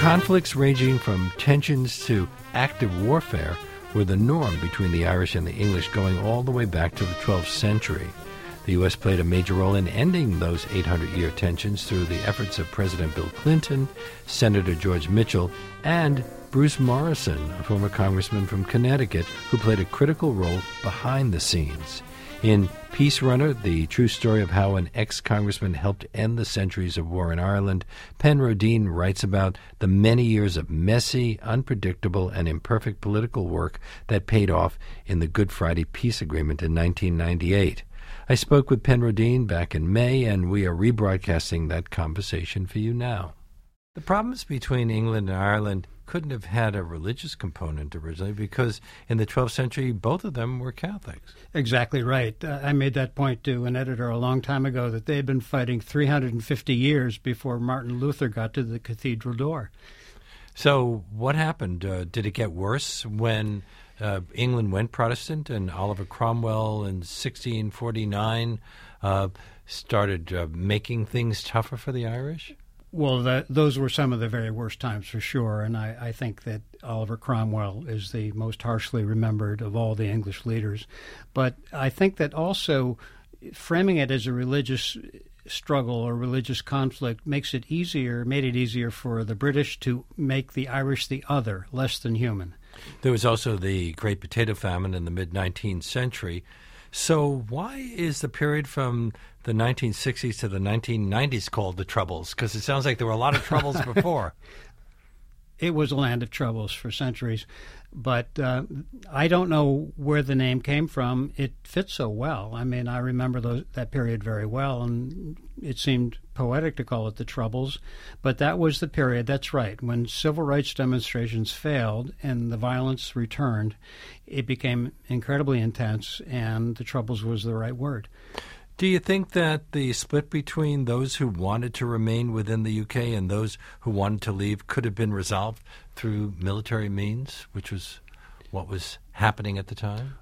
Conflicts ranging from tensions to active warfare were the norm between the Irish and the English going all the way back to the 12th century. The U.S. played a major role in ending those 800-year tensions through the efforts of President Bill Clinton, Senator George Mitchell, and Bruce Morrison, a former congressman from Connecticut, who played a critical role behind the scenes. In Peace Runner, the true story of how an ex-congressman helped end the centuries of war in Ireland, Pen Rodin writes about the many years of messy, unpredictable, and imperfect political work that paid off in the Good Friday Peace Agreement in 1998. I spoke with Pen Rodin back in May, and we are rebroadcasting that conversation for you now. The problems between England and Ireland couldn't have had a religious component originally because in the 12th century, both of them were Catholics. Exactly right. I made that point to an editor a long time ago that they had been fighting 350 years before Martin Luther got to the cathedral door. So what happened? Did it get worse when England went Protestant and Oliver Cromwell in 1649 started making things tougher for the Irish? Well, those were some of the very worst times for sure, and I think that Oliver Cromwell is the most harshly remembered of all the English leaders. But I think that also framing it as a religious struggle or religious conflict made it easier for the British to make the Irish the other, less than human. There was also the Great Potato Famine in the mid-19th century. So why is the period from the 1960s to the 1990s called the Troubles? Because it sounds like there were a lot of troubles before. It was a land of troubles for centuries. But I don't know where the name came from. It fits so well. I mean, I remember that period very well, and it seemed poetic to call it the Troubles. But that was the period, that's right, when civil rights demonstrations failed and the violence returned. It became incredibly intense, and the Troubles was the right word. Do you think that the split between those who wanted to remain within the UK and those who wanted to leave could have been resolved through military means, which was what was happening at the time?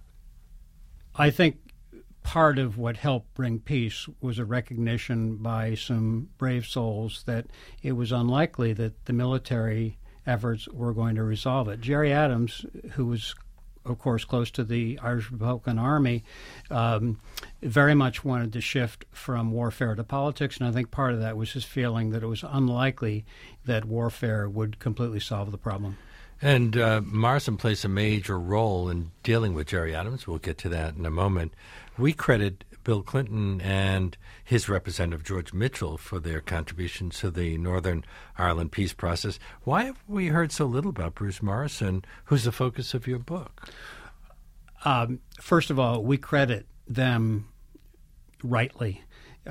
I think part of what helped bring peace was a recognition by some brave souls that it was unlikely that the military efforts were going to resolve it. Gerry Adams, who was of course, close to the Irish Republican Army, very much wanted to shift from warfare to politics, and I think part of that was his feeling that it was unlikely that warfare would completely solve the problem. And Morrison plays a major role in dealing with Gerry Adams. We'll get to that in a moment. We credit Bill Clinton and his representative, George Mitchell, for their contributions to the Northern Ireland peace process. Why have we heard so little about Bruce Morrison, who's the focus of your book? First of all, we credit them rightly.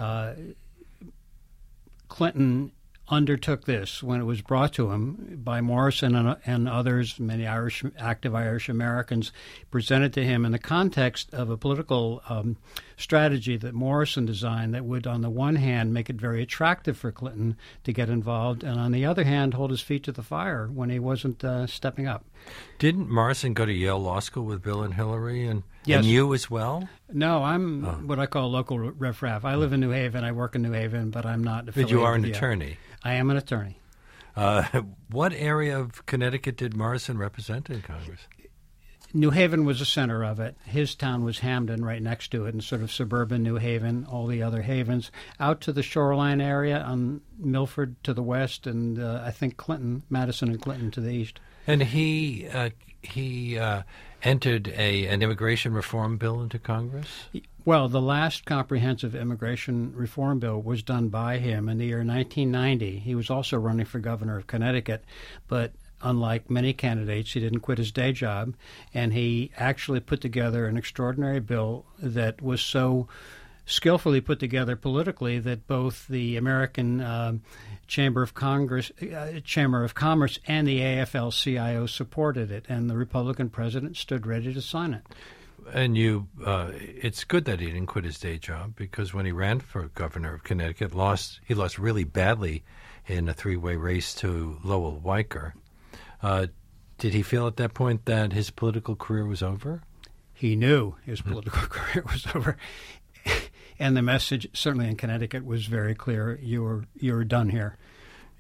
Clinton undertook this when it was brought to him by Morrison and others, many active Irish Americans, presented to him in the context of a political strategy that Morrison designed that would, on the one hand, make it very attractive for Clinton to get involved, and on the other hand, hold his feet to the fire when he wasn't stepping up. Didn't Morrison go to Yale Law School with Bill and Hillary, and you as well? No, I'm what I call local riffraff. I live in New Haven. I work in New Haven, but I'm not affiliated. But you are an with attorney. I am an attorney. What area of Connecticut did Morrison represent in Congress? New Haven was the center of it. His town was Hamden, right next to it, and sort of suburban New Haven, all the other havens, out to the shoreline area on Milford to the west, and I think Madison and Clinton to the east. And he entered an immigration reform bill into Congress? Well, the last comprehensive immigration reform bill was done by him in the year 1990. He was also running for governor of Connecticut, but unlike many candidates, he didn't quit his day job, and he actually put together an extraordinary bill that was so skillfully put together politically that both the American Chamber of Commerce and the AFL-CIO supported it, and the Republican president stood ready to sign it. And it's good that he didn't quit his day job, because when he ran for governor of Connecticut, he lost really badly in a three-way race to Lowell Weicker. Did he feel at that point that his political career was over? He knew his political career was over. And the message, certainly in Connecticut, was very clear. You're done here.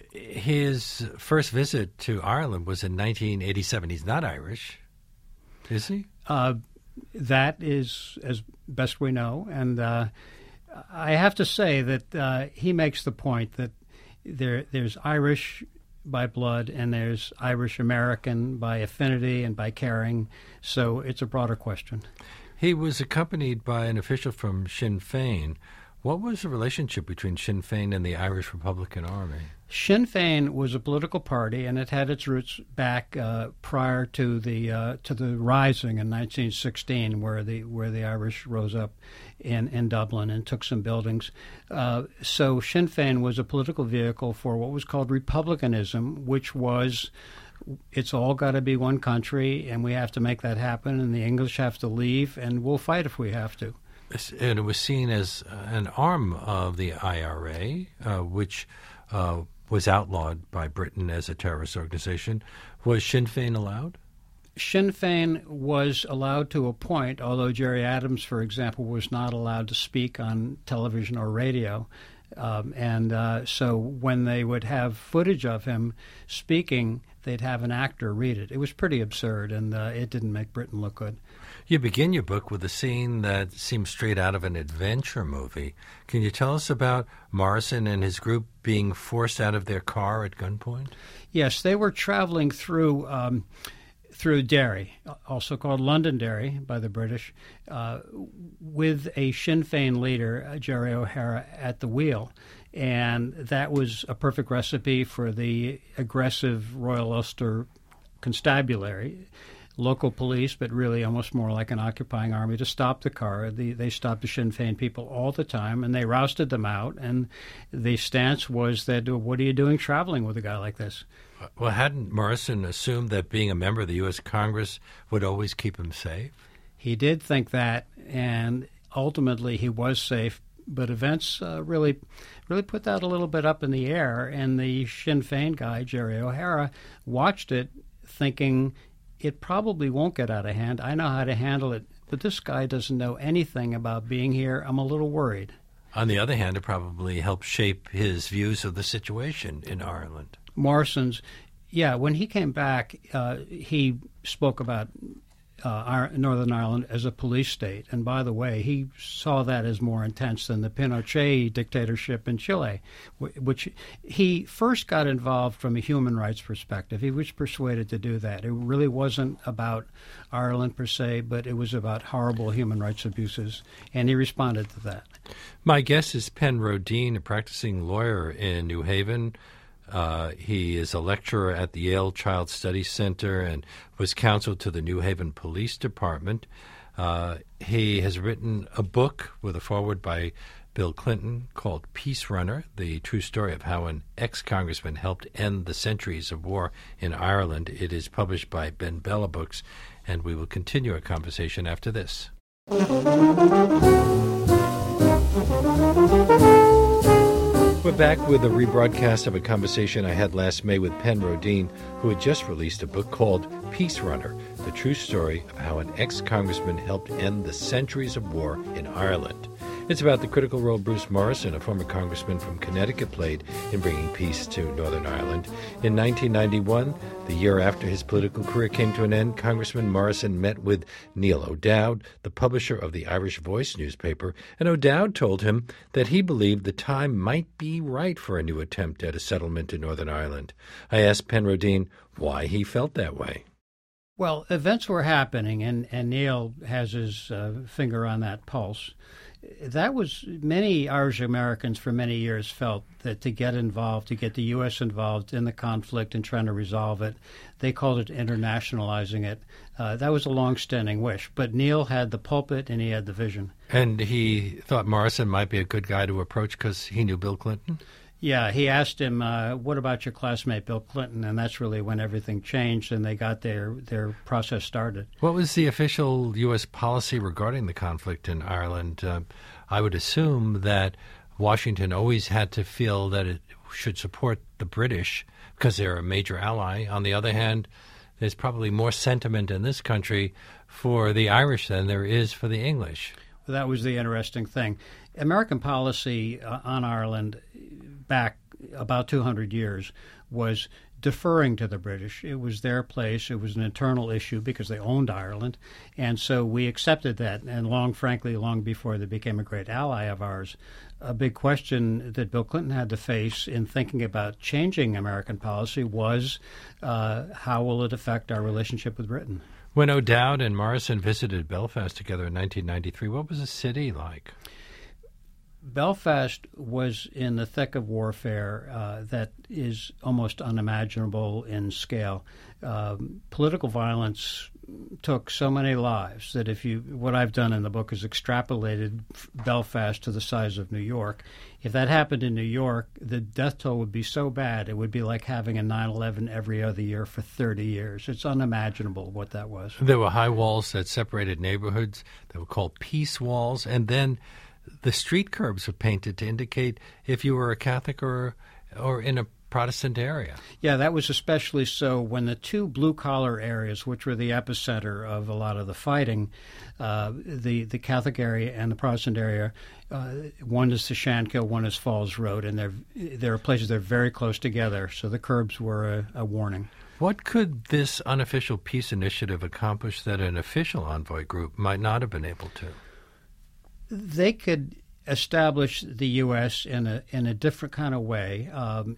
His first visit to Ireland was in 1987. He's not Irish, is he? That is as best we know. And I have to say that he makes the point that there's Irish by blood and there's Irish American by affinity and by caring. So it's a broader question. He was accompanied by an official from Sinn Féin. What was the relationship between Sinn Féin and the Irish Republican Army? Sinn Féin was a political party, and it had its roots back prior to the Rising in 1916, where the Irish rose up in Dublin and took some buildings. So Sinn Féin was a political vehicle for what was called republicanism, which was, it's all got to be one country, and we have to make that happen, and the English have to leave, and we'll fight if we have to. And it was seen as an arm of the IRA, which was outlawed by Britain as a terrorist organization. Was Sinn Féin allowed? Sinn Féin was allowed to a point, although Gerry Adams, for example, was not allowed to speak on television or radio. So when they would have footage of him speaking, they'd have an actor read it. It was pretty absurd, and it didn't make Britain look good. You begin your book with a scene that seems straight out of an adventure movie. Can you tell us about Morrison and his group being forced out of their car at gunpoint? Yes, they were traveling through Derry, also called Londonderry by the British, with a Sinn Féin leader, Gerry O'Hara, at the wheel. And that was a perfect recipe for the aggressive Royal Ulster Constabulary, local police, but really almost more like an occupying army, to stop the car. They stopped the Sinn Féin people all the time, and they rousted them out. And the stance was that, what are you doing traveling with a guy like this? Well, hadn't Morrison assumed that being a member of the U.S. Congress would always keep him safe? He did think that, and ultimately he was safe. But events really put that a little bit up in the air, and the Sinn Féin guy, Gerry O'Hara, watched it thinking, it probably won't get out of hand. I know how to handle it, but this guy doesn't know anything about being here. I'm a little worried. On the other hand, it probably helped shape his views of the situation in Ireland. Morrison's, when he came back, he spoke about Northern Ireland as a police state. And by the way, he saw that as more intense than the Pinochet dictatorship in Chile, which he first got involved from a human rights perspective. He was persuaded to do that. It really wasn't about Ireland per se, but it was about horrible human rights abuses, and he responded to that. My guest is Penn Rodin, a practicing lawyer in New Haven. He is a lecturer at the Yale Child Studies Center and was counsel to the New Haven Police Department. He has written a book with a foreword by Bill Clinton called Peace Runner, the true story of how an ex-congressman helped end the centuries of war in Ireland. It is published by Ben Bella Books, and we will continue our conversation after this. We're back with a rebroadcast of a conversation I had last May with Penn Rodin, who had just released a book called Peace Runner, the true story of how an ex-congressman helped end the centuries of war in Ireland. It's about the critical role Bruce Morrison, a former congressman from Connecticut, played in bringing peace to Northern Ireland. In 1991, the year after his political career came to an end, Congressman Morrison met with Neil O'Dowd, the publisher of the Irish Voice newspaper, and O'Dowd told him that he believed the time might be right for a new attempt at a settlement in Northern Ireland. I asked Penn Rodin why he felt that way. Well, events were happening, and Neil has his finger on that pulse. That was, many Irish Americans for many years felt that to get involved, to get the U.S. involved in the conflict and trying to resolve it, they called it internationalizing it. That was a long-standing wish. But Neil had the pulpit and he had the vision. And he thought Morrison might be a good guy to approach because he knew Bill Clinton? Yeah, he asked him, what about your classmate Bill Clinton? And that's really when everything changed and they got their process started. What was the official U.S. policy regarding the conflict in Ireland? I would assume that Washington always had to feel that it should support the British because they're a major ally. On the other hand, there's probably more sentiment in this country for the Irish than there is for the English. That was the interesting thing. American policy on Ireland back about 200 years, was deferring to the British. It was their place. It was an internal issue because they owned Ireland. And so we accepted that. And frankly, long before they became a great ally of ours, a big question that Bill Clinton had to face in thinking about changing American policy was how will it affect our relationship with Britain? When O'Dowd and Morrison visited Belfast together in 1993, what was the city like? Belfast was in the thick of warfare that is almost unimaginable in scale. Political violence took so many lives that what I've done in the book is extrapolated Belfast to the size of New York. If that happened in New York, the death toll would be so bad, it would be like having a 9/11 every other year for 30 years. It's unimaginable what that was. There were high walls that separated neighborhoods that were called peace walls, and then the street curbs were painted to indicate if you were a Catholic or in a Protestant area. Yeah, that was especially so when the two blue-collar areas, which were the epicenter of a lot of the fighting, the Catholic area and the Protestant area, one is the Shankill, one is Falls Road, and there are places that are very close together, so the curbs were a warning. What could this unofficial peace initiative accomplish that an official envoy group might not have been able to? They could establish the U.S. in a different kind of way.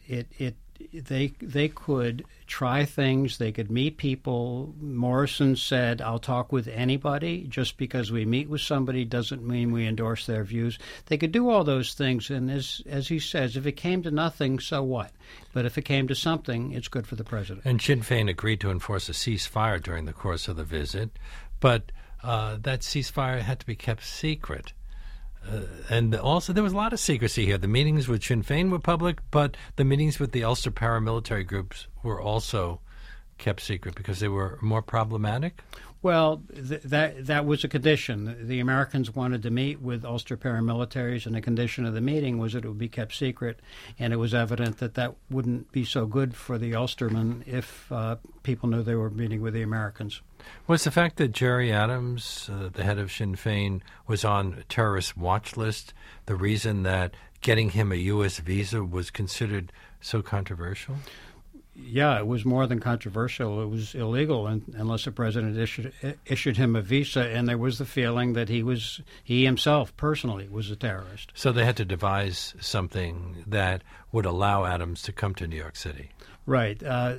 They could try things. They could meet people. Morrison said, "I'll talk with anybody. Just because we meet with somebody doesn't mean we endorse their views." They could do all those things, and as he says, if it came to nothing, so what? But if it came to something, it's good for the president. And Sinn Féin agreed to enforce a ceasefire during the course of the visit, but that ceasefire had to be kept secret. And also there was a lot of secrecy here. The meetings with Sinn Féin were public, but the meetings with the Ulster paramilitary groups were also kept secret because they were more problematic? Well, that was a condition. The Americans wanted to meet with Ulster paramilitaries, and the condition of the meeting was that it would be kept secret, and it was evident that wouldn't be so good for the Ulstermen if people knew they were meeting with the Americans. Was the fact that Gerry Adams, the head of Sinn Féin, was on a terrorist watch list the reason that getting him a U.S. visa was considered so controversial? Yeah, it was more than controversial. It was illegal unless the president issued him a visa, and there was the feeling that he himself personally was a terrorist. So they had to devise something that would allow Adams to come to New York City. Right.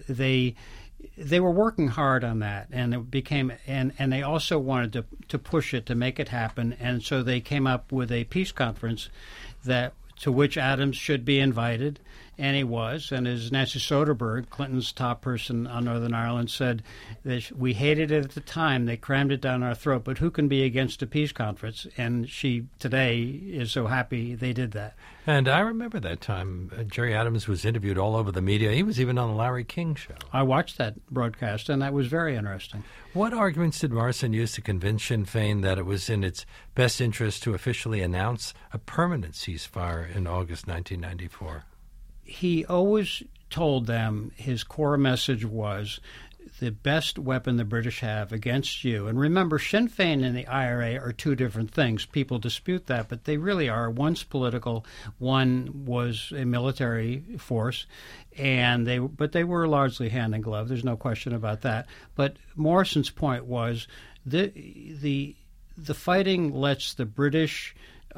They were working hard on that, and it became and they also wanted to push it to make it happen, and so they came up with a peace conference to which Adams should be invited, and he was. And as Nancy Soderberg, Clinton's top person on Northern Ireland, said, that we hated it at the time. They crammed it down our throat, but who can be against a peace conference? And she today is so happy they did that. And I remember that time. Gerry Adams was interviewed all over the media. He was even on the Larry King show. I watched that broadcast, and that was very interesting. What arguments did Morrison use to convince Sinn Féin that it was in its best interest to officially announce a permanent ceasefire in August 1994? He always told them his core message was the best weapon the British have against you. And remember, Sinn Féin and the IRA are two different things. People dispute that, but they really are. One's political, one was a military force, but they were largely hand in glove. There's no question about that. But Morrison's point was the fighting lets the British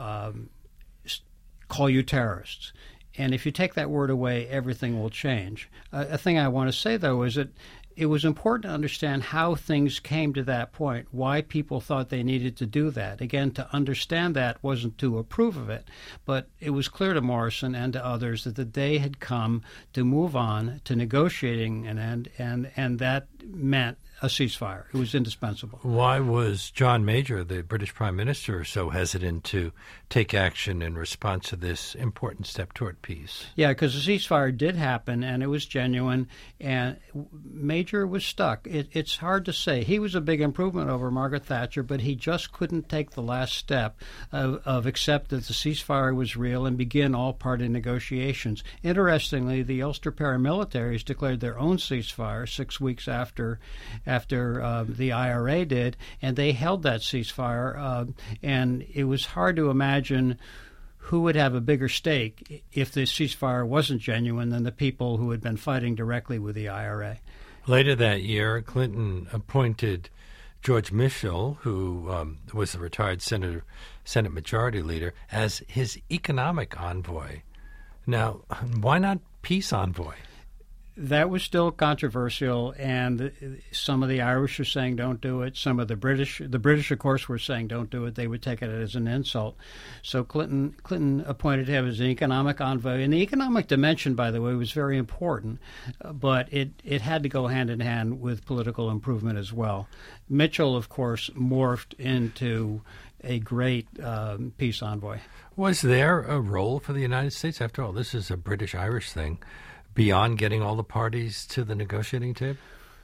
call you terrorists. And if you take that word away, everything will change. A thing I want to say, though, is that it was important to understand how things came to that point, why people thought they needed to do that. Again, to understand that wasn't to approve of it, but it was clear to Morrison and to others that the day had come to move on to negotiating an end, and that meant a ceasefire. It was indispensable. Why was John Major, the British Prime Minister, so hesitant to take action in response to this important step toward peace? Yeah, because the ceasefire did happen, and it was genuine, and Major was stuck. It's hard to say. He was a big improvement over Margaret Thatcher, but he just couldn't take the last step of accept that the ceasefire was real and begin all-party negotiations. Interestingly, the Ulster paramilitaries declared their own ceasefire 6 weeks after the IRA did, and they held that ceasefire, and it was hard to imagine who would have a bigger stake if the ceasefire wasn't genuine than the people who had been fighting directly with the IRA. Later that year, Clinton appointed George Mitchell, who was the retired Senate Majority Leader, as his economic envoy. Now, why not peace envoy? That was still controversial, and some of the Irish were saying don't do it. Some of the British, of course, were saying don't do it. They would take it as an insult. So Clinton appointed him as an economic envoy. And the economic dimension, by the way, was very important, but it had to go hand in hand with political improvement as well. Mitchell, of course, morphed into a great peace envoy. Was there a role for the United States? After all, this is a British-Irish thing. Beyond getting all the parties to the negotiating table?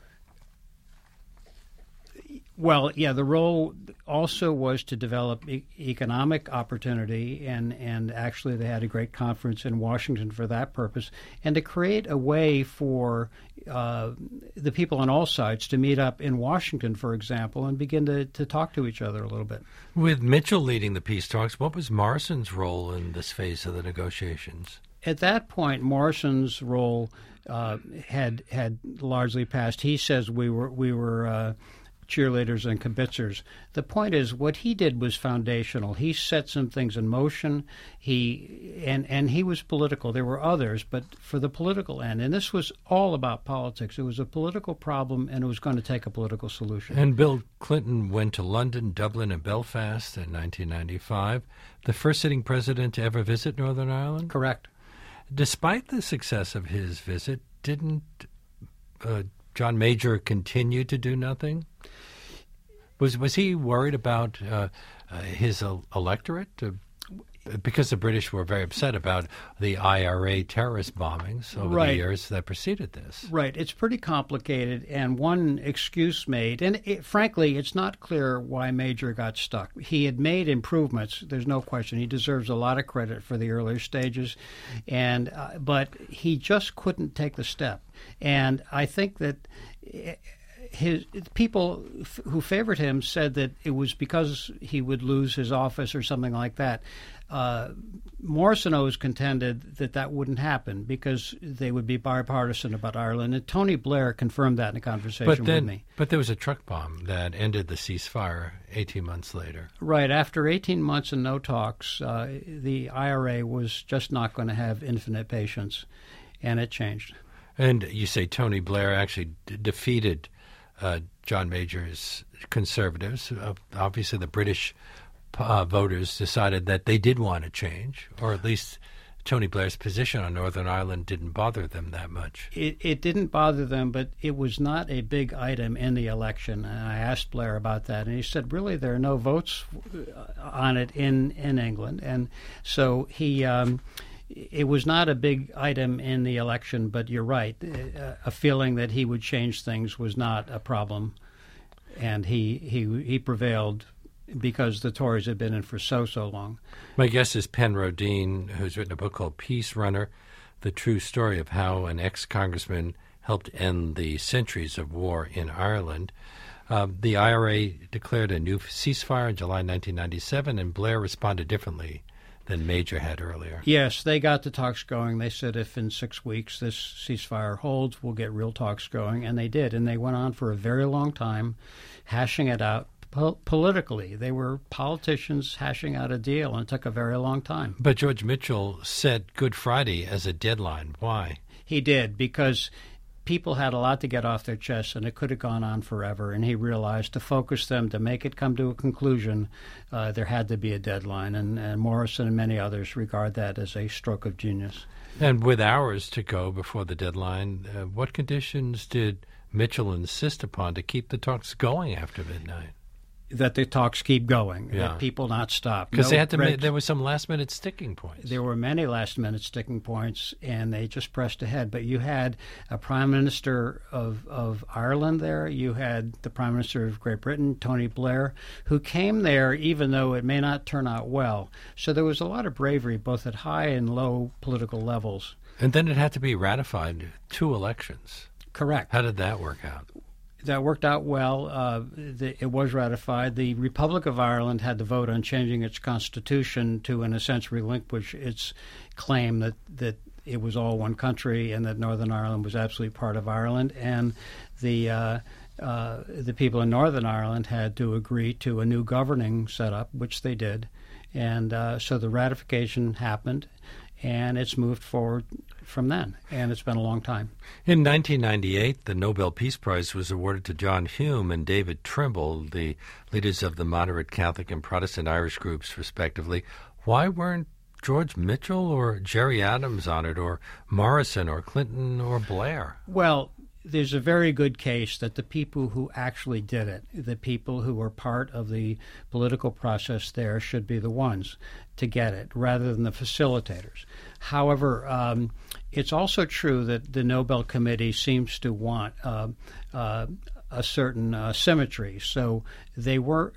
Well, yeah, the role also was to develop economic opportunity, and actually they had a great conference in Washington for that purpose, and to create a way for the people on all sides to meet up in Washington, for example, and begin to talk to each other a little bit. With Mitchell leading the peace talks, what was Morrison's role in this phase of the negotiations? At that point, Morrison's role had largely passed. He says we were cheerleaders and kibitzers. The point is, what he did was foundational. He set some things in motion. He was political. There were others, but for the political end, and this was all about politics. It was a political problem, and it was going to take a political solution. And Bill Clinton went to London, Dublin, and Belfast in 1995. The first sitting president to ever visit Northern Ireland? Correct. Despite the success of his visit, didn't John Major continue to do nothing? Was he worried about his electorate? Because the British were very upset about the IRA terrorist bombings over the years that preceded this. Right. It's pretty complicated, and one excuse made, and frankly, it's not clear why Major got stuck. He had made improvements. There's no question. He deserves a lot of credit for the earlier stages, and but he just couldn't take the step. And I think that his people who favored him said that it was because he would lose his office or something like that. Morrison always contended that wouldn't happen because they would be bipartisan about Ireland, and Tony Blair confirmed that in a conversation with me. But there was a truck bomb that ended the ceasefire 18 months later. Right. After 18 months and no talks, the IRA was just not going to have infinite patience, and it changed. And you say Tony Blair actually defeated John Major's conservatives. Obviously, the British voters decided that they did want to change, or at least Tony Blair's position on Northern Ireland didn't bother them that much. It didn't bother them, but it was not a big item in the election. And I asked Blair about that, and he said, really, there are no votes on it in England. And so it was not a big item in the election, but you're right. A feeling that he would change things was not a problem, and he prevailed because the Tories had been in for so long. My guest is Pen Rodin, who's written a book called Peace Runner, The True Story of How an Ex-Congressman Helped End the Centuries of War in Ireland. The IRA declared a new ceasefire in July 1997, and Blair responded differently than Major had earlier. Yes, they got the talks going. They said if in 6 weeks this ceasefire holds, we'll get real talks going, and they did. And they went on for a very long time, hashing it out politically. They were politicians hashing out a deal, and it took a very long time. But George Mitchell set Good Friday as a deadline. Why? He did, because people had a lot to get off their chests, and it could have gone on forever. And he realized to focus them, to make it come to a conclusion, there had to be a deadline. And Morrison and many others regard that as a stroke of genius. And with hours to go before the deadline, what conditions did Mitchell insist upon to keep the talks going after midnight? That the talks keep going, that people not stop. Because there were some last-minute sticking points. There were many last-minute sticking points, and they just pressed ahead. But you had a Prime Minister of Ireland there. You had the Prime Minister of Great Britain, Tony Blair, who came there even though it may not turn out well. So there was a lot of bravery, both at high and low political levels. And then it had to be ratified 2 elections. Correct. How did that work out? That worked out well. It was ratified. The Republic of Ireland had to vote on changing its constitution to, in a sense, relinquish its claim that it was all one country and that Northern Ireland was absolutely part of Ireland. And the people in Northern Ireland had to agree to a new governing setup, which they did. And so the ratification happened, and it's moved forward from then, and it's been a long time. In 1998, the Nobel Peace Prize was awarded to John Hume and David Trimble, the leaders of the moderate Catholic and Protestant Irish groups, respectively. Why weren't George Mitchell or Gerry Adams on it, or Morrison or Clinton or Blair? Well, there's a very good case that the people who actually did it, the people who were part of the political process there, should be the ones to get it, rather than the facilitators. However, it's also true that the Nobel Committee seems to want a certain symmetry. So they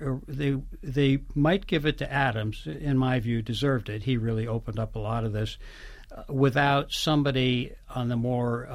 might give it to Adams. In my view, deserved it. He really opened up a lot of this. Without somebody on the more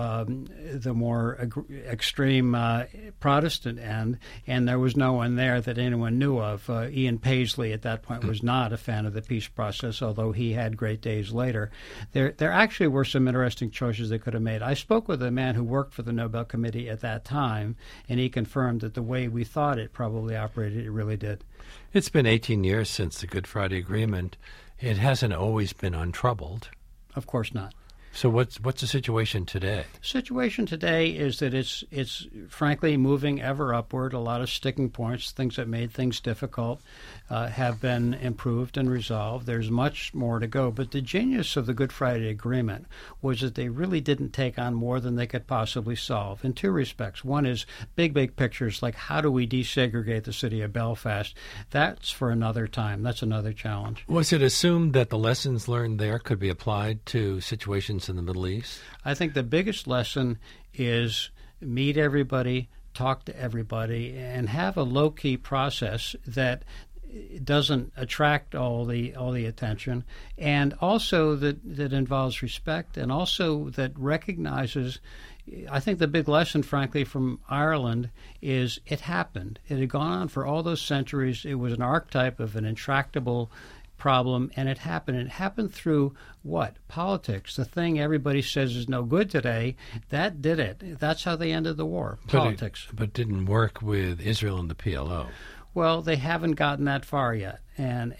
extreme Protestant end, and there was no one there that anyone knew of. Ian Paisley at that point was not a fan of the peace process, although he had great days later. There actually were some interesting choices they could have made. I spoke with a man who worked for the Nobel Committee at that time, and he confirmed that the way we thought it probably operated, it really did. It's been 18 years since the Good Friday Agreement. It hasn't always been untroubled. Of course not. So what's the situation today? Situation today is that it's frankly moving ever upward. A lot of sticking points, things that made things difficult, have been improved and resolved. There's much more to go. But the genius of the Good Friday Agreement was that they really didn't take on more than they could possibly solve in two respects. One is big pictures, like how do we desegregate the city of Belfast? That's for another time. That's another challenge. Was it assumed that the lessons learned there could be applied to situations in the Middle East? I think the biggest lesson is meet everybody, talk to everybody, and have a low-key process that doesn't attract all the attention, and also that involves respect, and also that recognizes. I think the big lesson, frankly, from Ireland is it happened. It had gone on for all those centuries. It was an archetype of an intractable problem, and it happened. It happened through what? Politics. The thing everybody says is no good today, that did it. That's how they ended the war. Politics. But didn't work with Israel and the PLO. Well, they haven't gotten that far yet, and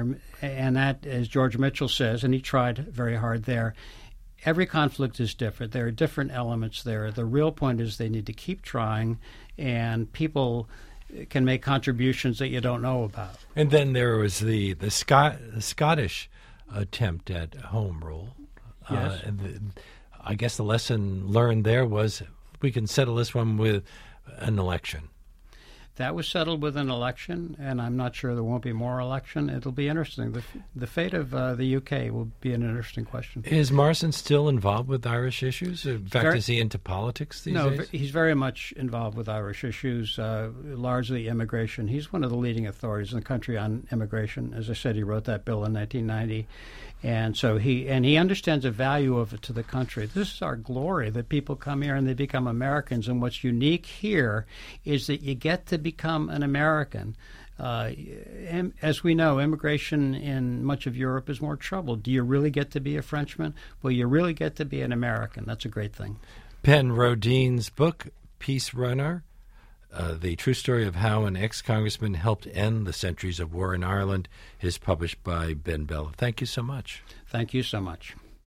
that, as George Mitchell says, and he tried very hard there. Every conflict is different. There are different elements there. The real point is they need to keep trying, and people can make contributions that you don't know about. And then there was the Scottish attempt at home rule. Yes. I guess the lesson learned there was we can settle this one with an election. That was settled with an election, and I'm not sure there won't be more election. It'll be interesting. The fate of the UK will be an interesting question. Is Morrison still involved with Irish issues? In fact, is he into politics these days? No, he's very much involved with Irish issues, largely immigration. He's one of the leading authorities in the country on immigration. As I said, he wrote that bill in 1990. And so he understands the value of it to the country. This is our glory, that people come here and they become Americans. And what's unique here is that you get to become an American. As we know, immigration in much of Europe is more troubled. Do you really get to be a Frenchman? Well, you really get to be an American. That's a great thing. Penn Rodine's book, Peace Runner, The True Story of How an Ex-Congressman Helped End the Centuries of War in Ireland, is published by Ben Bell. Thank you so much. Thank you so much.